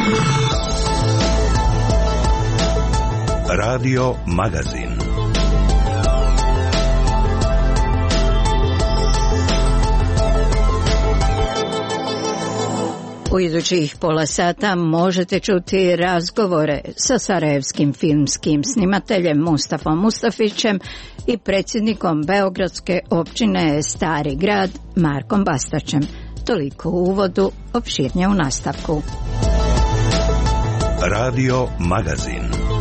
Radio Magazin. U idućih pola sata možete čuti razgovore sa sarajevskim filmskim snimateljem Mustafom Mustafićem i predsjednikom Beogradske općine Stari grad Markom Bastaćem. Toliko u uvodu, opširnije u nastavku. Radio Magazin.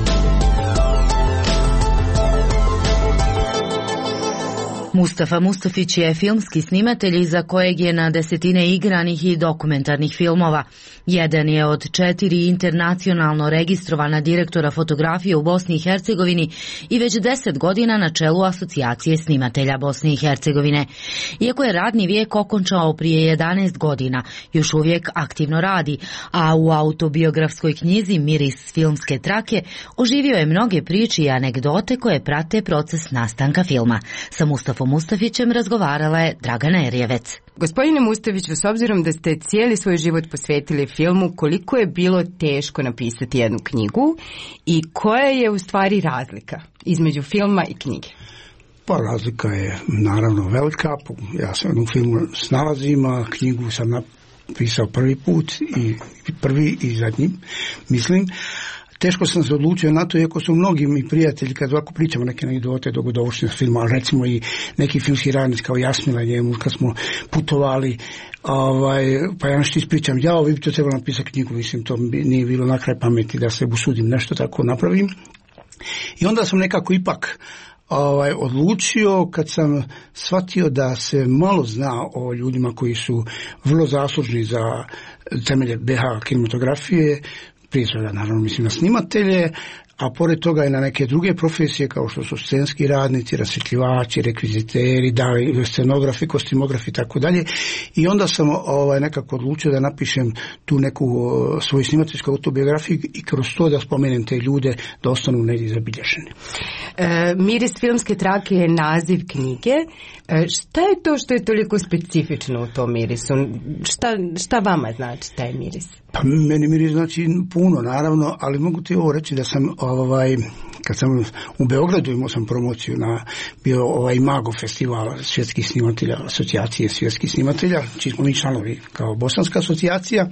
Mustafa Mustafić je filmski snimatelj iza kojeg je na desetine igranih i dokumentarnih filmova. Jedan je od 4 internacionalno registrovana direktora fotografije u Bosni i Hercegovini i već 10 godina na čelu Asocijacije snimatelja Bosne i Hercegovine. Iako je radni vijek okončao prije 11 godina, još uvijek aktivno radi, a u autobiografskoj knjizi Miris filmske trake oživio je mnoge priče i anegdote koje prate proces nastanka filma. Sa Mustafom Mustafićem razgovarala je Dragana Erjevec. Gospodine Mustafiću, s obzirom da ste cijeli svoj život posvetili filmu, koliko je bilo teško napisati jednu knjigu i koja je u stvari razlika između filma i knjige? Pa razlika je naravno velika. Ja sam u filmu snalazim, a knjigu sam napisao prvi put i zadnji, mislim. Teško sam se odlučio na to, iako su mnogi mi prijatelji, kad ovako pričamo neke anegdote dogodovšnje filma, recimo i neki filmski radnici kao Jasmila njemu, kad smo putovali, pa ja nešto ispričam, vi bi to trebalo napisati knjigu, mislim, to nije bilo na kraj pameti da se usudim nešto tako napravim. I onda sam nekako ipak odlučio, kad sam shvatio da se malo zna o ljudima koji su vrlo zaslužni za temelje BH kinematografije, prije svega naravno mislim na snimatelje, a pored toga i na neke druge profesije kao što su scenski radnici, rasvjetljivači, rekviziteri, scenografi, kostimografi i tako dalje. I onda sam nekako odlučio da napišem tu neku svoju snimateljsku autobiografiju i kroz to da spomenem te ljude da ostanu negdje zabilježeni. Miris filmske trake je naziv knjige. Šta je to što je toliko specifično u tom mirisu? Šta vama znači taj miris? Pa meni miris znači puno, naravno, ali mogu ti ovo reći da sam kad sam u Beogradu imao sam promociju na bio Imago festival svjetskih snimatelja, asocijacije svjetskih snimatelja, čiji smo mi članovi kao Bosanska asocijacija.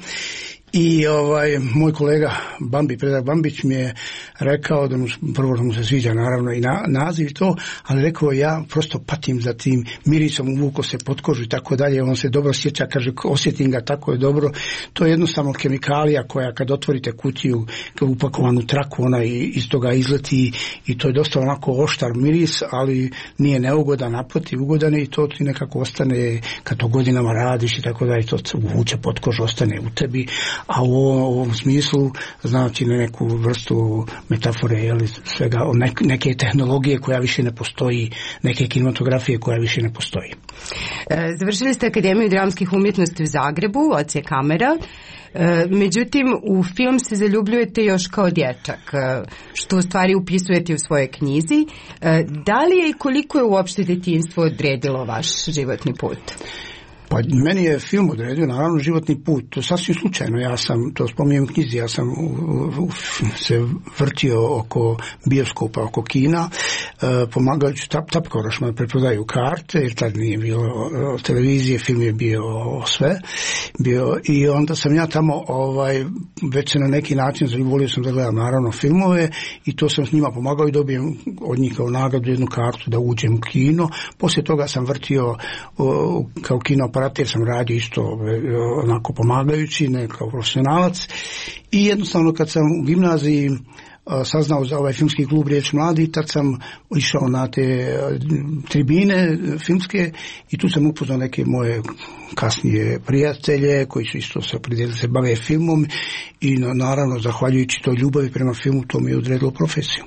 I moj kolega Predrag Bambić mi je rekao da mu se sviđa naravno i naziv i to, ali rekao ja prosto patim za tim mirisom, uvuko se pod kožu i tako dalje, on se dobro sjeća, kaže osjetim ga, tako je dobro. To je jednostavno kemikalija koja kad otvorite kutiju upakovanu traku, ona iz toga izleti i to je dosta onako oštar miris, ali nije neugodan, naprotiv ugodan i to ti nekako ostane kad to godinama radiš i tako dalje, to se uvuče pod kožu, ostane u tebi. A u ovom smislu znači neku vrstu metafore, svega neke tehnologije koja više ne postoji, neke kinematografije koja više ne postoji. Završili ste Akademiju dramskih umjetnosti u Zagrebu, odsjek kamera. Međutim, u film se zaljubljujete još kao dječak, što u stvari upisujete u svojoj knjizi. Da li je i koliko je uopšte djetinjstvo odredilo vaš životni put? Pa meni je film odredio naravno životni put, to sasvim slučajno, ja sam, to spominjem u knjizi, ja sam se vrtio oko bioskopa, oko kina, pomagajući tapkorošima preprodaju karte, jer tad nije bilo televizije, film je bio sve, i onda sam ja tamo već se na neki način volio sam da gledam naravno filmove i to sam s njima pomagao i dobijem od njih kao nagradu jednu kartu da uđem u kino. Poslije toga sam vrtio kao kino operater, sam radio isto onako pomagajući, ne kao profesionalac, i jednostavno kad sam u gimnaziji saznao za ovaj filmski klub Riječ mladi, tad sam išao na te tribine filmske i tu sam upoznao neke moje kasnije prijatelje koji su isto se opredijelili se bave filmom i naravno zahvaljujući toj ljubavi prema filmu to mi je odredilo profesiju.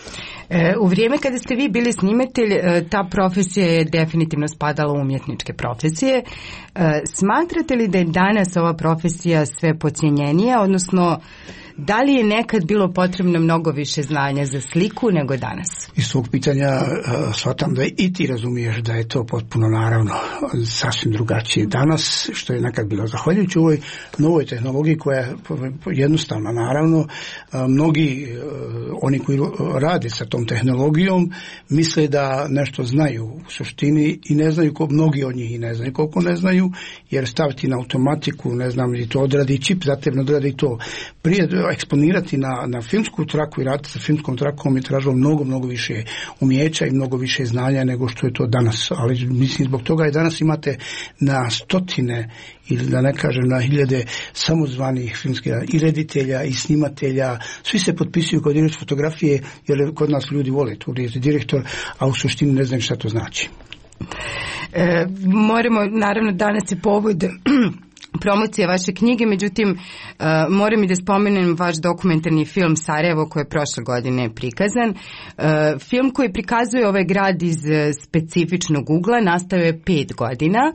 U vrijeme kada ste vi bili snimatelj, ta profesija je definitivno spadala u umjetničke profesije. Smatrate li da je danas ova profesija sve podcijenjenija, odnosno Da li je nekad bilo potrebno mnogo više znanja za sliku nego danas? Iz svog pitanja shvatam da i ti razumiješ da je to potpuno naravno sasvim drugačije danas, što je nekad bilo. Zahvaljujući ovoj novoj tehnologiji koja je jednostavna, naravno, mnogi oni koji rade sa tom tehnologijom misle da nešto znaju u suštini i ne znaju, mnogi od njih i ne znaju koliko ne znaju, jer staviti na automatiku, ne znam, ili to odradi čip, zatim odradi to. Prije eksponirati na filmsku traku i raditi sa filmskom trakom je tražilo mnogo više umijeća i mnogo više znanja nego što je to danas. Ali mislim, zbog toga i danas imate na stotine ili da ne kažem na hiljade samozvanih filmskih i reditelja i snimatelja. Svi se potpisuju kao direktor fotografije, jer kod nas ljudi vole tu direktor, a u suštini ne znaju šta to znači. Moramo, naravno, danas je povod promocija vaše knjige, međutim moram i da spomenem vaš dokumentarni film Sarajevo koji je prošle godine prikazan. Film koji prikazuje ovaj grad iz specifičnog ugla nastao je 5 godina.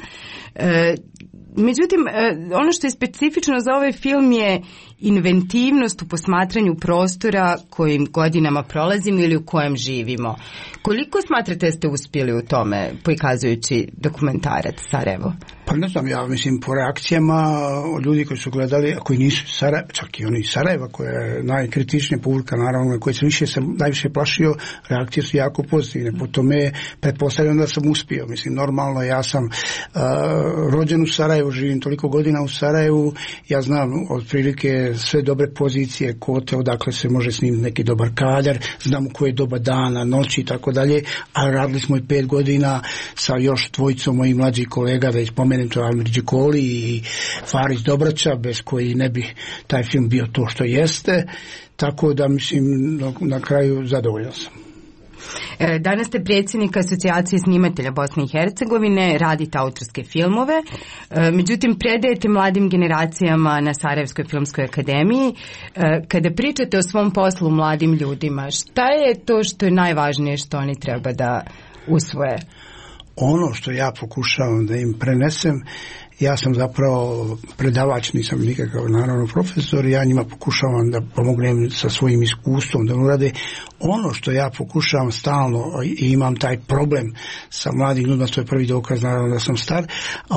Međutim, ono što je specifično za ovaj film je inventivnost u posmatranju prostora kojim godinama prolazimo ili u kojem živimo. Koliko smatrate da ste uspjeli u tome prikazujući dokumentarac Sarajevo? Pa ne znam, ja mislim po reakcijama od ljudi koji su gledali, a koji nisu čak i oni iz Sarajeva, koja je najkritičnija publika, naravno, koji sam najviše plašio, reakcije su jako pozitivne. Po tome pretpostavljam da sam uspio. Mislim, normalno, ja sam rođen u Sarajevu, živim toliko godina u Sarajevu, ja znam otprilike sve dobre pozicije, kote, odakle se može snimiti neki dobar kadar, znam u koje doba dana, noći i tako dalje, a radili smo i 5 godina sa još dvojicom mojih mlađih kolega, da spomenem to Almir Đikoli i Faris Dobraća, bez koji ne bi taj film bio to što jeste, tako da mislim na kraju zadovoljan sam. Danas ste predsjednik Asocijacije snimatelja Bosne i Hercegovine, radite autorske filmove, međutim predajete mladim generacijama na Sarajevskoj filmskoj akademiji. Kada pričate o svom poslu mladim ljudima, šta je to što je najvažnije što oni treba da usvoje? Ono što ja pokušavam da im prenesem, ja sam zapravo predavač, nisam nikakav naravno profesor, ja njima pokušavam da pomognem sa svojim iskustvom da urade ono što ja pokušavam stalno i imam taj problem sa mladim ljudima, to je prvi dokaz naravno da sam star,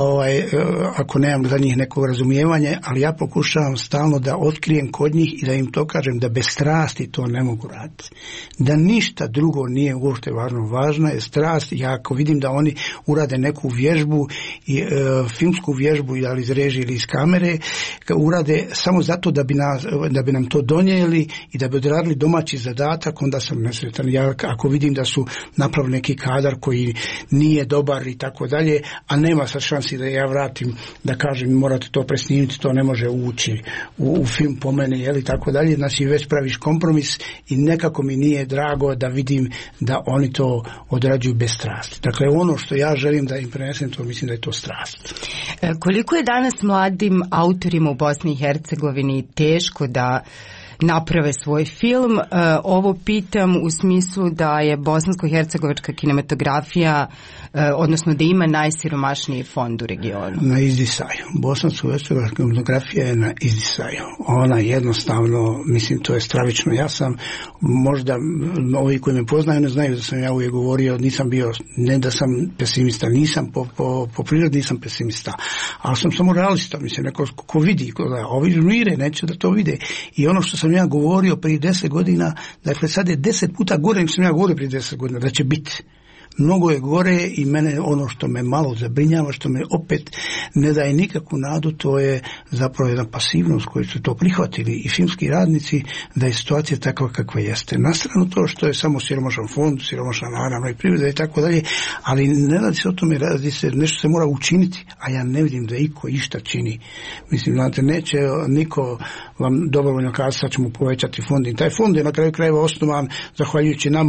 ako nemam za njih nekog razumijevanja, ali ja pokušavam stalno da otkrijem kod njih i da im to kažem da bez strasti to ne mogu raditi. Da ništa drugo nije uopšte važno. Važna je strast. Ja ako vidim da oni urade neku vježbu i filmsku vježbu ili iz režije ili iz kamere, urade samo zato da bi nam to donijeli i da bi odradili domaći zadatak, onda sam nesretan. Ja ako vidim da su napravili neki kadar koji nije dobar i tako dalje, a nema sad šansi da ja vratim da kažem morate to presnimiti, to ne može ući u film po mene, jeli, tako dalje, znači već praviš kompromis i nekako mi nije drago da vidim da oni to odrađuju bez strasti. Dakle, ono što ja želim da im prenesem, to mislim da je to strast. Koliko je danas mladim autorima u Bosni i Hercegovini teško da naprave svoj film? Ovo pitam u smislu da je bosansko-hercegovačka kinematografija, odnosno da ima najsiromašniji fond u regionu. Na izdisaju. Bosansko-hercegovačka kinematografija je na izdisaju. Ona jednostavno, mislim, to je stravično. Ja sam, možda ovi koji me poznaju ne znaju da sam ja uvijek govorio, nisam bio, ne da sam pesimista, nisam po prirodi nisam pesimista, ali sam samo realista, mislim, neko ko vidi, ovi žmire, neće da to vide. I ono što sam ja govorio prije 10 godina, dakle sad je 10 puta gore nego sam ja govorio prije 10 godina, da će biti. Mnogo je gore i mene ono što me malo zabrinjava, što me opet ne daje nikakvu nadu, to je zapravo jedna pasivnost koju su to prihvatili i filmski radnici, da je situacija takva kakva jeste. Na stranu to što je samo siromašan fond, siromašna naravno i privreda i tako dalje, ali ne radi se o tome, radi se, nešto se mora učiniti, a ja ne vidim da iko išta čini. Mislim, znate, neće niko vam dobrovoljno kazati, sad ćemo povećati fond i taj fond je na kraju krajeva osnovan zahvaljujući nama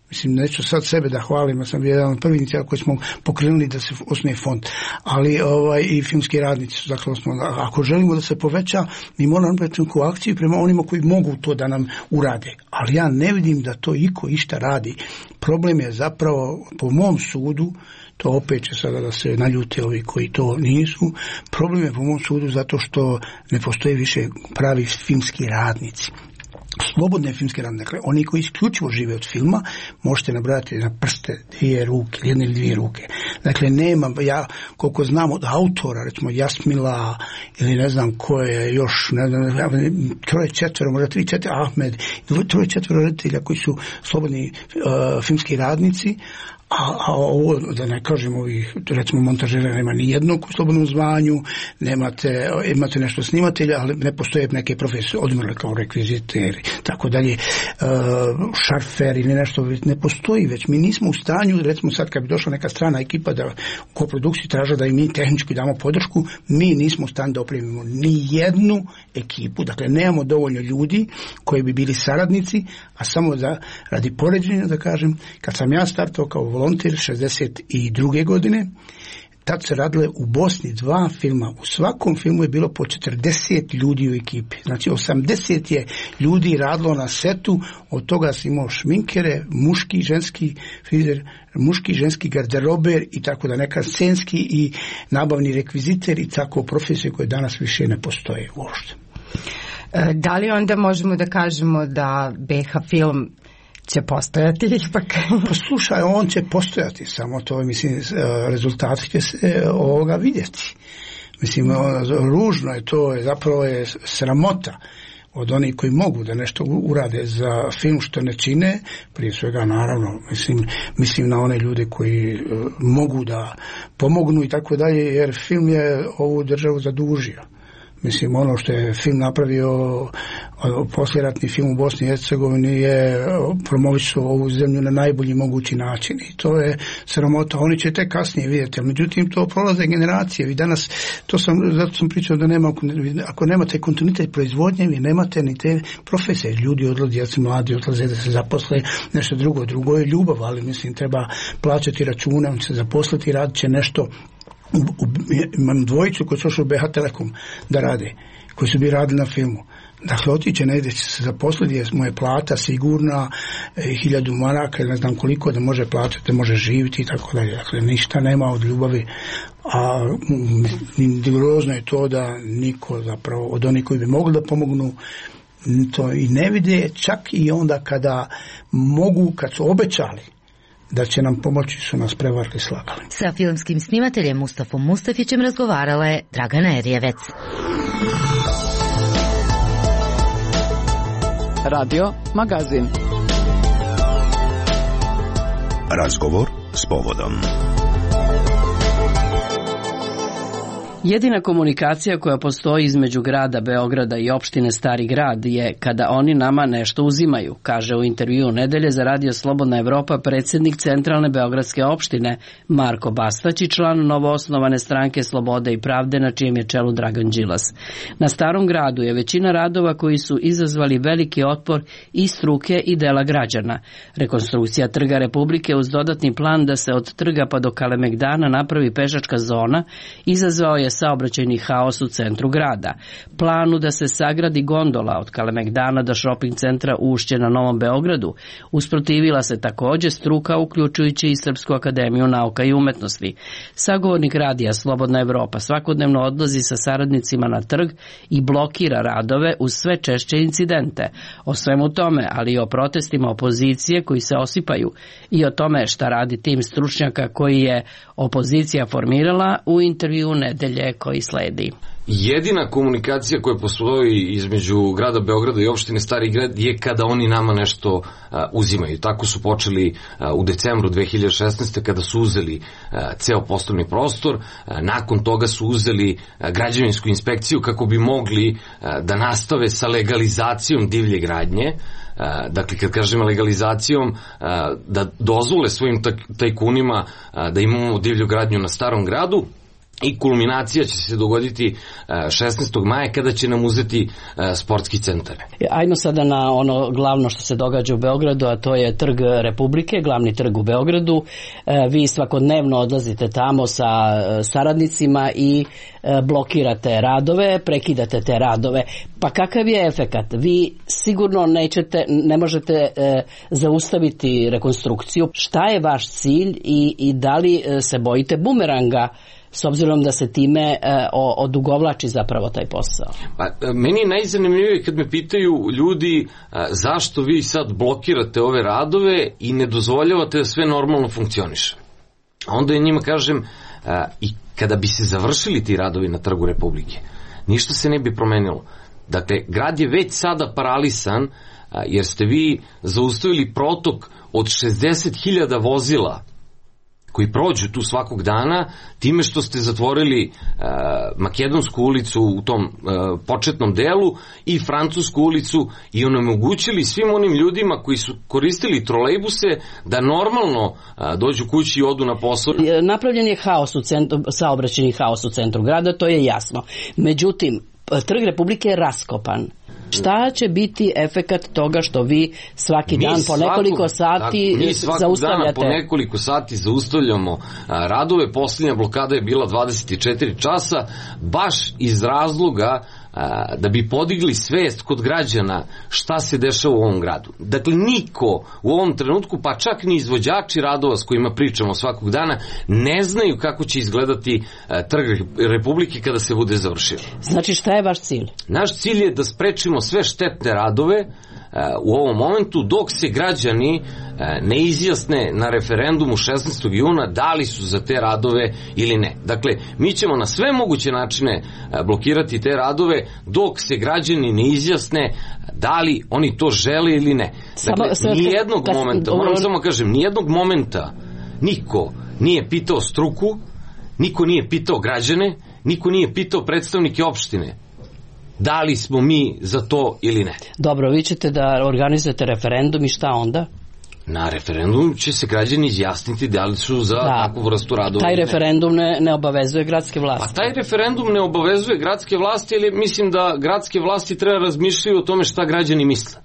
Mislim, neću sad sebe da hvalim, ja sam bio jedan od prvih inicijala koji smo pokrenuli da se osnuje fond, ali i filmski radnici su, dakle, ako želimo da se poveća, mi moramo napraviti neku akciju prema onima koji mogu to da nam urade, ali ja ne vidim da to iko išta radi. Problem je zapravo, po mom sudu, to opet će sada da se naljute ovi koji to nisu, problem je po mom sudu zato što ne postoje više pravi filmski radnici. Slobodne filmske radnike, dakle, oni koji isključivo žive od filma, možete nabrojati na prste jedne ili dvije ruke. Dakle, nema, ja koliko znam od autora, recimo Jasmila ili ne znam ko je još, ne znam, 3-4, možda 3-4, Ahmed, 3-4 reditelja koji su slobodni filmski radnici, a ovo, da ne kažem ovih, recimo montažera nema ni jednog u slobodnom zvanju, imate nešto snimatelja, ali ne postoje neke profesije, odmrle kao rekviziteri, tako dalje, šarfer ili nešto, ne postoji već. Mi nismo u stanju, recimo sad kad bi došla neka strana ekipa da u koprodukciji traža da i mi tehnički damo podršku, mi nismo u stanju da opremimo ni jednu ekipu, dakle nemamo dovoljno ljudi koji bi bili saradnici, a samo da radi poređenja da kažem, kad sam ja startao kao volonter 62. godine, tad se radile u Bosni 2 filma. U svakom filmu je bilo po 40 ljudi u ekipi. Znači 80 je ljudi radilo na setu, od toga si imao šminkere, muški, ženski frizer, muški, ženski garderober i tako da neka scenski i nabavni rekviziter i tako profesije koje danas više ne postoje uopšte. Da li onda možemo da kažemo da BH film će postojati ipak? Pa slušaj, on će postojati, samo to, mislim, rezultati će se ovoga vidjeti. Mislim, ružno je to, zapravo je sramota od onih koji mogu da nešto urade za film što ne čine, prije svega naravno, mislim na one ljude koji mogu da pomognu i tako dalje, jer film je ovu državu zadužio. Mislim, ono što je film napravio, posljeratni film u Bosni i Hercegovini je promovisao ovu zemlju na najbolji mogući način i to je sramota. Oni će tek kasnije vidjeti, međutim to prolaze generacije. Vi danas, zato sam pričao da ako nemate kontinuitet proizvodnje, vi nemate ni te profesije. Ljudi odlaze, djeca mladi odlaze da se zaposle, nešto drugo je ljubav, ali mislim treba plaćati račune, on će se zaposliti, radit će nešto. Imam dvojicu koji su ošli u BH Telekom da rade, koji su bi radili na filmu. Dakle, otiće negdje će se zaposliti, jer mu je plata sigurna, 1000 maraka ili ne znam koliko da može platiti, da može živjeti i tako dalje. Dakle, ništa nema od ljubavi, a grozno je to da niko zapravo od onih koji bi mogli da pomognu to i ne vide, čak i onda kada mogu, kad su obećali da će nam pomoći, su nas prevarili, slagali. Sa filmskim snimateljem Mustafom Mustafićem razgovarala je Dragana Erjevec. Radio Magazin. Razgovor s povodom. Jedina komunikacija koja postoji između grada Beograda i opštine Stari Grad je kada oni nama nešto uzimaju, kaže u intervjuu Nedelje za Radio Slobodna Evropa predsjednik Centralne beogradske opštine Marko Bastać i član novoosnovane stranke Slobode i pravde na čijem je čelu Dragan Đilas. Na Starom Gradu je većina radova koji su izazvali veliki otpor i struke i dela građana. Rekonstrukcija Trga Republike uz dodatni plan da se od trga pa do Kalemegdana napravi pešačka zona izazvao je saobraćajni haos u centru grada. Planu da se sagradi gondola od Kalemegdana do shopping centra Ušće na Novom Beogradu usprotivila se također struka, uključujući i Srpsku akademiju nauka i umetnosti. Sagovornik radija Slobodna Evropa svakodnevno odlazi sa saradnicima na trg i blokira radove uz sve češće incidente. O svemu tome, ali i o protestima opozicije koji se osipaju i o tome šta radi tim stručnjaka koji je opozicija formirala u intervjuu Nedelje koji sledi. Jedina komunikacija koja postoji između grada Beograda i opštine Stari Grad je kada oni nama nešto uzimaju. Tako su počeli u decembru 2016. kada su uzeli ceo poslovni prostor. Nakon toga su uzeli građevinsku inspekciju kako bi mogli da nastave sa legalizacijom divlje gradnje. Dakle, kad kažemo legalizacijom, da dozvole svojim tajkunima da imamo divlju gradnju na Starom Gradu. i kulminacija će se dogoditi 16. maja kada će nam uzeti sportski centar. Ajmo sada na ono glavno što se događa u Beogradu, a to je Trg Republike, glavni trg u Beogradu. Vi svakodnevno odlazite tamo sa saradnicima i blokirate radove, prekidate te radove. Pa kakav je efekat? Vi sigurno ne možete zaustaviti rekonstrukciju. Šta je vaš cilj i da li se bojite bumeranga, s obzirom da se time odugovlači zapravo taj posao? Pa, meni je najzanimljivije kad me pitaju ljudi zašto vi sad blokirate ove radove i ne dozvoljavate da sve normalno funkcioniše. A onda ja njima kažem i kada bi se završili ti radovi na Trgu Republike, ništa se ne bi promenilo. Dakle, grad je već sada paralisan jer ste vi zaustavili protok od 60.000 vozila koji prođu tu svakog dana, time što ste zatvorili Makedonsku ulicu u tom početnom delu i Francusku ulicu i onemogućili svim onim ljudima koji su koristili trolejbuse da normalno dođu kući i odu na posao. Napravljen je haos u centru, saobraćajni haos u centru grada, to je jasno. Međutim, Trg Republike je raskopan. Šta će biti efekat toga što vi svaki dan po nekoliko sati mi svakog zaustavljate? Dana po nekoliko sati zaustavljamo radove. Posljednja blokada je bila 24 časa, baš iz razloga da bi podigli svest kod građana šta se dešava u ovom gradu. Dakle, niko u ovom trenutku, pa čak ni izvođači radova s kojima pričamo svakog dana, ne znaju kako će izgledati Trg Republike kada se bude završio. Znači, šta je vaš cilj? Naš cilj je da sprečimo sve štetne radove u ovom momentu dok se građani ne izjasne na referendumu 16. juna da li su za te radove ili ne. Dakle, mi ćemo na sve moguće načine blokirati te radove dok se građani ne izjasne da li oni to žele ili ne. Dakle, nijednog momenta, moram samo kažem, nijednog momenta niko nije pitao struku, niko nije pitao građane, niko nije pitao predstavnike opštine da li smo mi za to ili ne. Dobro, vi ćete da organizujete referendum i šta onda? Na referendum će se građani izjasniti da li su za takvu vrstu radova. Taj referendum ne obavezuje gradske vlasti. Pa taj referendum ne obavezuje gradske vlasti, ali mislim da gradske vlasti treba razmišljati o tome šta građani misle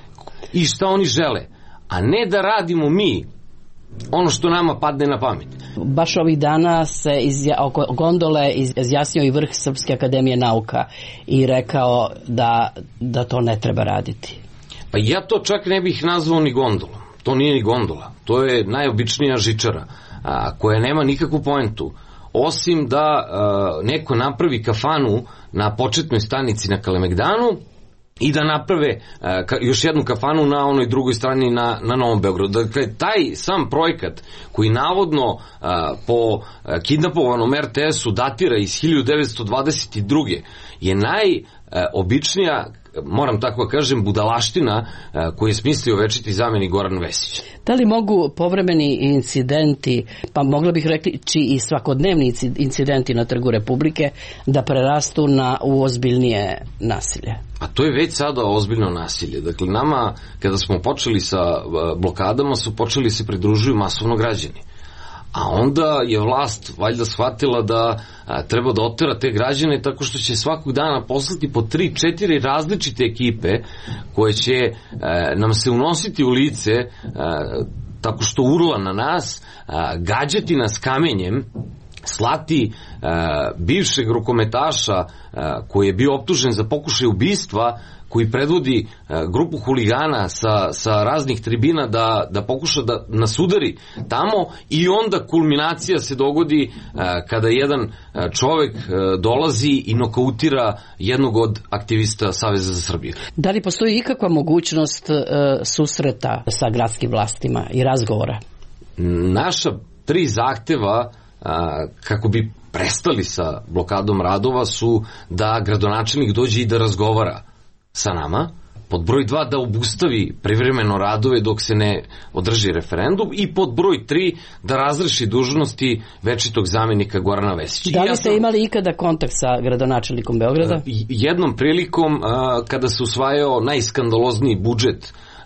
i šta oni žele, a ne da radimo mi ono što nama padne na pamet. Baš ovih dana se oko gondole izjasnio i vrh Srpske akademije nauka i rekao da to ne treba raditi. Pa ja to čak ne bih nazvao ni gondolom. To nije ni gondola. To je najobičnija žičara koja nema nikakvu poentu. Osim da neko napravi kafanu na početnoj stanici na Kalemegdanu i da naprave još jednu kafanu na onoj drugoj strani na Novom Beogradu. Dakle, taj sam projekat koji navodno po kidnapovanom RTS-u datira iz 1922. je najobičnija, moram tako kažem, budalaština koju je smislio večiti zamenik Goran Vesić. Da li mogu povremeni incidenti, pa mogla bih reći i svakodnevni incidenti na Trgu Republike da prerastu u ozbiljnije nasilje? A to je već sada ozbiljno nasilje. Dakle, nama, kada smo počeli sa blokadama, su počeli se pridružuju masovno građani. A onda je vlast valjda shvatila da treba da otera te građane tako što će svakog dana poslati po 3-4 različite ekipe koje će nam se unositi u lice tako što urla na nas, gađati nas kamenjem, slati bivšeg rukometaša koji je bio optužen za pokušaj ubistva, koji predvodi grupu huligana sa raznih tribina da pokuša da nas udari tamo i onda kulminacija se dogodi kada jedan čovek dolazi i nokautira jednog od aktivista Saveza za Srbiju. Da li postoji ikakva mogućnost susreta sa gradskim vlastima i razgovora? Naša 3 zahteva kako bi prestali sa blokadom radova su da gradonačelnik dođe i da razgovara sa nama, pod broj 2 da obustavi privremeno radove dok se ne održi referendum i pod broj 3 da razreši dužnosti večitog zamenika Gorana Vesića. Da li ste imali ikada kontakt sa gradonačelnikom Beograda? Jednom prilikom kada se usvajao najskandalozniji budžet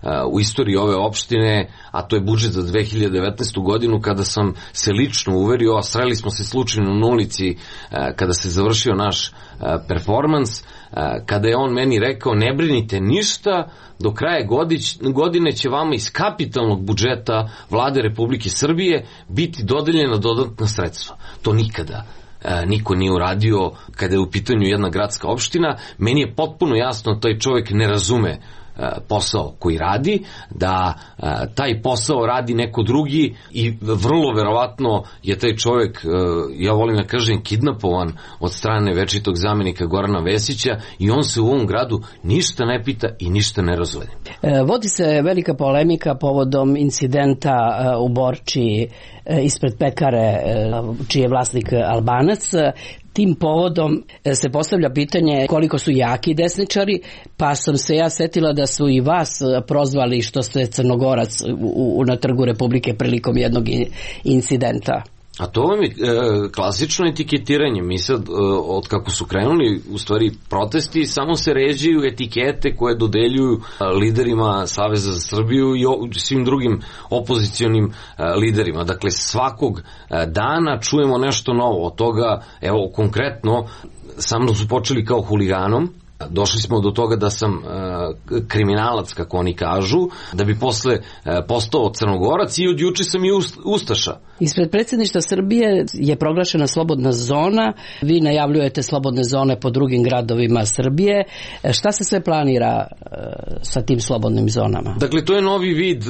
u istoriji ove opštine, a to je budžet za 2019. godinu, kada sam se lično uverio, a sreli smo se slučajno na ulici kada se završio naš performans, kada je on meni rekao: ne brinite ništa, do kraja godine će vama iz kapitalnog budžeta Vlade Republike Srbije biti dodeljena dodatna sredstva. To nikada niko nije uradio kada je u pitanju jedna gradska opština. Meni je potpuno jasno, taj čovjek ne razume posao koji radi, da taj posao radi neko drugi i vrlo verovatno je taj čovjek, ja volim da kažem, kidnapovan od strane večitog zamenika Gorana Vesića i on se u ovom gradu ništa ne pita i ništa ne razvodi. Vodi se velika polemika povodom incidenta u Borči ispred pekare čiji je vlasnik Albanac. Tim povodom se postavlja pitanje koliko su jaki desničari, pa sam se ja setila da su i vas prozvali što ste Crnogorac na Trgu Republike prilikom jednog incidenta. A to vam je klasično etiketiranje. Mi sad, od kako su krenuli u stvari protesti, samo se ređaju etikete koje dodeljuju liderima Saveza za Srbiju i svim drugim opozicionim liderima. Dakle, svakog dana čujemo nešto novo. Od toga, evo konkretno, sa mnom su počeli kao huliganom. Došli smo do toga da sam kriminalac, kako oni kažu, da bi posle postao Crnogorac i od juče sam i ustaša. Ispred predsjedništva Srbije je proglašena slobodna zona, vi najavljujete slobodne zone po drugim gradovima Srbije. Šta se sve planira sa tim slobodnim zonama? Dakle, to je novi vid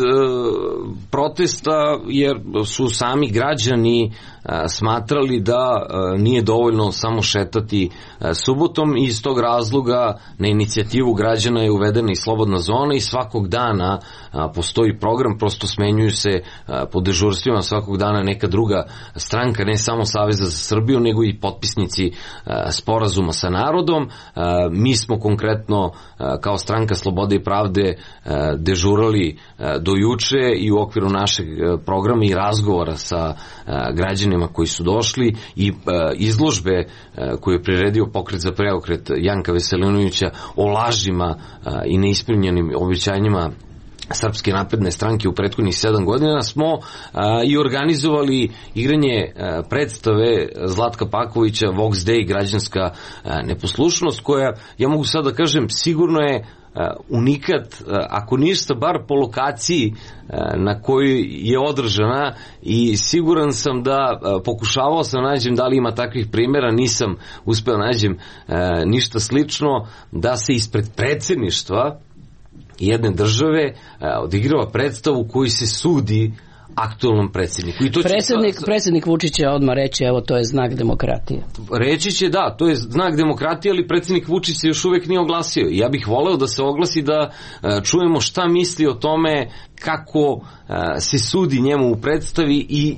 protesta, jer su sami građani smatrali da nije dovoljno samo šetati subotom i iz tog razloga na inicijativu građana je uvedena i slobodna zona i svakog dana postoji program, prosto smenjuju se po dežurstvima svakog dana neka druga stranka, ne samo Saveza za Srbiju, nego i potpisnici sporazuma sa narodom. Mi smo konkretno kao stranka Slobode i pravde dežurali do juče i u okviru našeg programa i razgovora sa građanima koji su došli i izložbe koju je priredio Pokret za preokret Janka Veselinovića o lažima i neispunjenim obećanjima Srpske napredne stranke u prethodnih 7 godina smo i organizovali igranje predstave Zlatka Pakovića Vox Day, građanska neposlušnost, koja, ja mogu sad da kažem, sigurno je unikat, ako ništa, bar po lokaciji na kojoj je održana, i siguran sam da pokušavao sam nađem da li ima takvih primjera, nisam uspeo nađem ništa slično, da se ispred predsjedništva jedne države odigrava predstavu koji se sudi aktualnom predsjedniku. I to predsjednik Vučić će odmah reći, evo, to je znak demokratije. Reći će, da, to je znak demokratije, ali predsjednik Vučić se još uvijek nije oglasio. Ja bih voleo da se oglasi, da čujemo šta misli o tome, kako se sudi njemu u predstavi i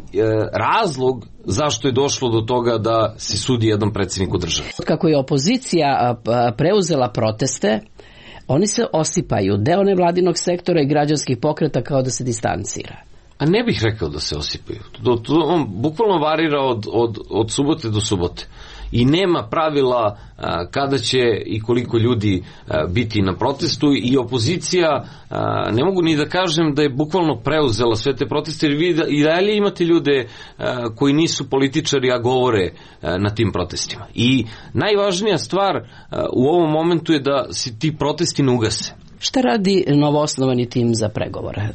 razlog zašto je došlo do toga da se sudi jednom predsjedniku države. Kako je opozicija preuzela proteste, oni se osipaju, deo nevladinog sektora i građanskih pokreta kao da se distancira. A ne bih rekao da se osipaju. On bukvalno varira od subote do subote. I nema pravila kada će i koliko ljudi biti na protestu, i opozicija, ne mogu ni da kažem da je bukvalno preuzela sve te proteste, jer vi i dalje imate ljude koji nisu političari, a govore na tim protestima. I najvažnija stvar u ovom momentu je da se ti protesti ne ugase. Šta radi novoosnovani tim za pregovore?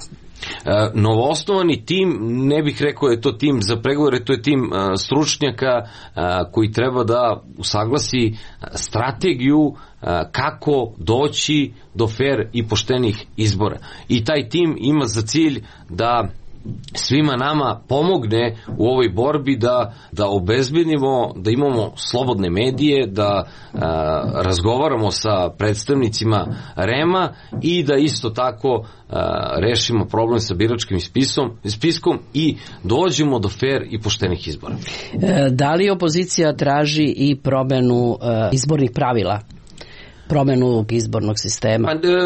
Novoosnovani tim, ne bih rekao je to tim za pregovore, to je tim stručnjaka koji treba da usaglasi strategiju kako doći do fer i poštenih izbora. I taj tim ima za cilj da svima nama pomogne u ovoj borbi, da obezbedimo, da imamo slobodne medije, da razgovaramo sa predstavnicima REM-a i da isto tako rešimo problem sa biračkim spiskom i dođemo do fer i poštenih izbora. Da li opozicija traži i promenu izbornih pravila? promenu izbornog sistema?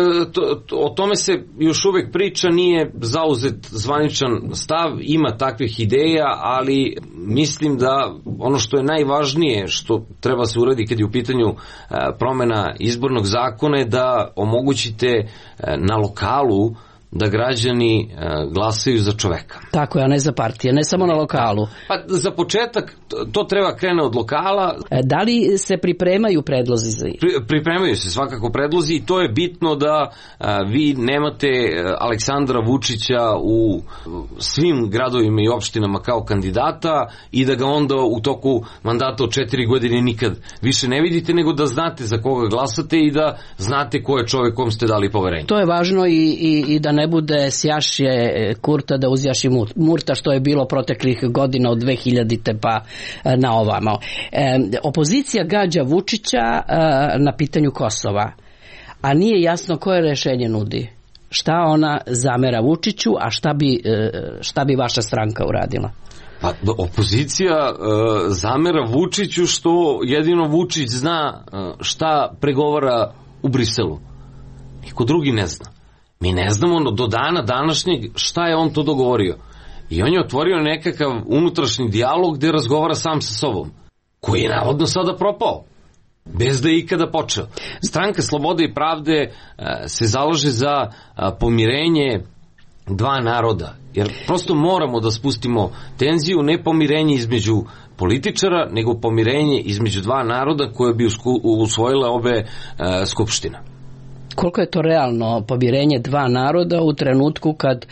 O tome se još uvek priča, nije zauzet zvaničan stav, ima takvih ideja, ali mislim da ono što je najvažnije što treba se uradi kad je u pitanju promena izbornog zakona je da omogućite na lokalu da građani glasaju za čoveka. Tako je, a ne za partije, ne samo na lokalu. Pa za početak to treba krene od lokala. Da li se pripremaju predlozi? Pripremaju se svakako predlozi i to je bitno da vi nemate Aleksandra Vučića u svim gradovima i opštinama kao kandidata i da ga onda u toku mandata od 4 godine nikad više ne vidite, nego da znate za koga glasate i da znate ko je čovek kom ste dali poverenje. To je važno i da ne bude sjašje Kurta da uzjaši Murta, što je bilo proteklih godina od 2000. pa na ovamo. Opozicija gađa Vučića na pitanju Kosova, a nije jasno koje rešenje nudi. Šta ona zamera Vučiću, a šta bi vaša stranka uradila? Pa opozicija zamera Vučiću što jedino Vučić zna šta pregovara u Briselu. Niko drugi ne zna. Mi ne znamo do dana današnjeg šta je on to dogovorio. I on je otvorio nekakav unutrašnji dijalog gde razgovara sam sa sobom, koji je navodno sada propao, bez da je ikada počeo. Stranka Slobode i pravde se zalaže za pomirenje dva naroda, jer prosto moramo da spustimo tenziju, ne pomirenje između političara, nego pomirenje između dva naroda koje bi usvojile obe skupštine. Koliko je to realno pomirenje dva naroda u trenutku kad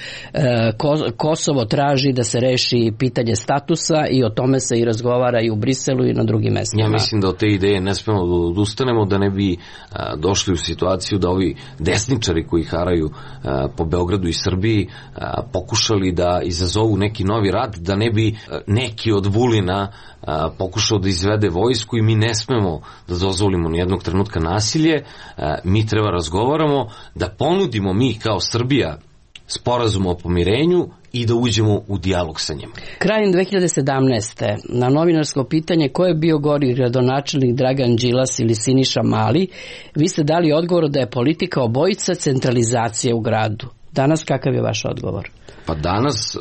Kosovo traži da se reši pitanje statusa i o tome se i razgovara i u Briselu i na drugim mestima? Ja mislim da od te ideje ne smemo da odustanemo, da ne bi došli u situaciju da ovi desničari koji haraju po Beogradu i Srbiji pokušali da izazovu neki novi rat, da ne bi neki od Vulina pokušao da izvede vojsku i mi ne smemo da dozvolimo nijednog trenutka nasilje. Mi treba razgovaramo, da ponudimo mi kao Srbija sporazum o pomirenju i da uđemo u dijalog sa njima. Krajem 2017. na novinarsko pitanje ko je bio gori gradonačelnik, Dragan Đilas ili Siniša Mali, vi ste dali odgovor da je politika obojica centralizacije u gradu. Danas kakav je vaš odgovor? Pa danas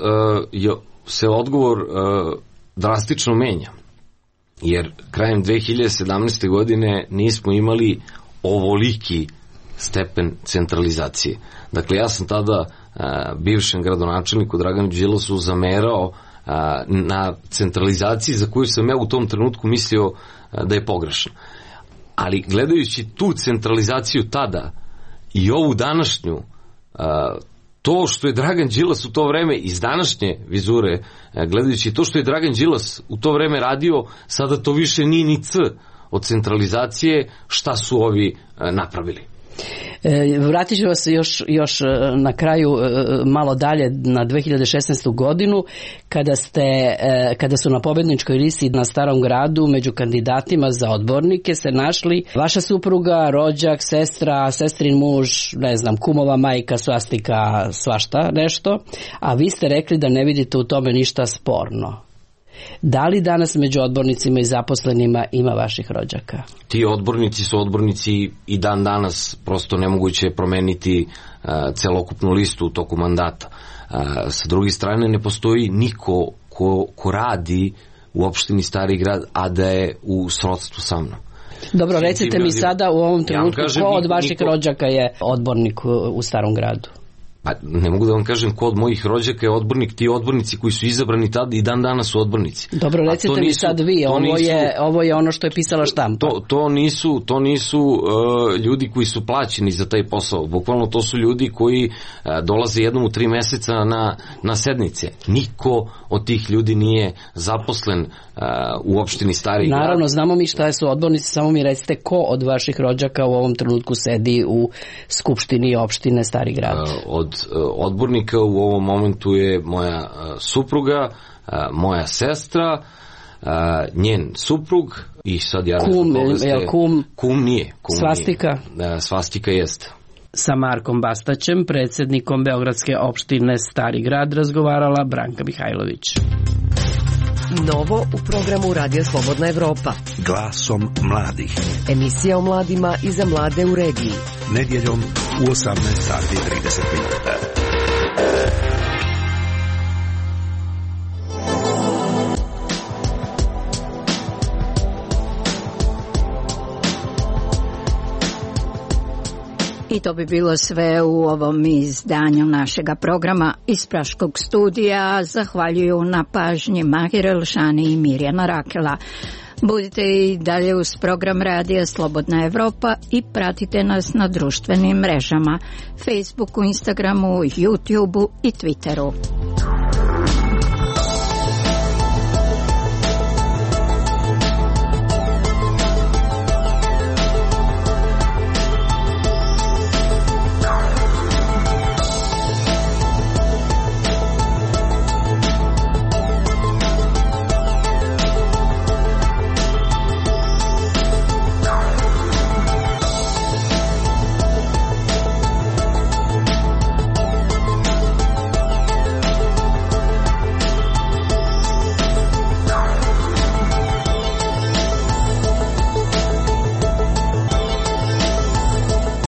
se odgovor drastično menja. Jer krajem 2017. godine nismo imali ovoliki stepen centralizacije. Dakle, ja sam tada bivšem gradonačelniku Draganu Đilasu zamerao na centralizaciji za koju sam ja u tom trenutku mislio da je pogrešna. Ali gledajući tu centralizaciju tada i ovu današnju, to što je Dragan Đilas u to vreme iz današnje vizure, gledajući to što je Dragan Đilas u to vreme radio, sada to više nije ni C od centralizacije šta su ovi napravili. Vratit ću vas još na kraju malo dalje na 2016. godinu kada su na pobedničkoj listi na Starom gradu među kandidatima za odbornike se našli vaša supruga, rođak, sestra, sestrin muž, ne znam, kumova majka, svastika, svašta nešto, a vi ste rekli da ne vidite u tome ništa sporno. Da li danas među odbornicima i zaposlenima ima vaših rođaka? Ti odbornici su odbornici i dan danas, prosto nemoguće je promeniti celokupnu listu u toku mandata. Sa druge strane, ne postoji niko ko radi u opštini Stari grad, a da je u srodstvu sa mnom. Dobro, recite mi sada u ovom trenutku ko od vaših rođaka je odbornik u Starom gradu? Pa ne mogu da vam kažem ko od mojih rođaka je odbornik, ti odbornici koji su izabrani tada i dan danas su odbornici. Dobro, recite mi sad vi, ovo je ono što je pisala štampa. To nisu ljudi koji su plaćeni za taj posao, bukvalno to su ljudi koji dolaze jednom u 3 meseca na sednice. Niko od tih ljudi nije zaposlen u opštini Stari grad. Naravno, znamo mi šta su odbornici, samo mi recite ko od vaših rođaka u ovom trenutku sedi u skupštini opštine Stari grad. Od odbornika u ovom momentu je moja supruga, moja sestra, njen suprug i sad ja kum nije. Svastika? Svastika jeste. Sa Markom Bastaćem, predsjednikom Beogradske opštine Stari grad, razgovarala Branka Mihajlović. Novo u programu Radio Slobodna Evropa. Glasom mladih. Emisija o mladima i za mlade u regiji. Nedjeljom u 18 sati 30 minuta. I to bi bilo sve u ovom izdanju našega programa iz Praškog studija. Zahvaljuju na pažnji Mahir Elšani i Mirjana Rakela. Budite i dalje uz program Radija Slobodna Evropa i pratite nas na društvenim mrežama, Facebooku, Instagramu, YouTubeu i Twitteru.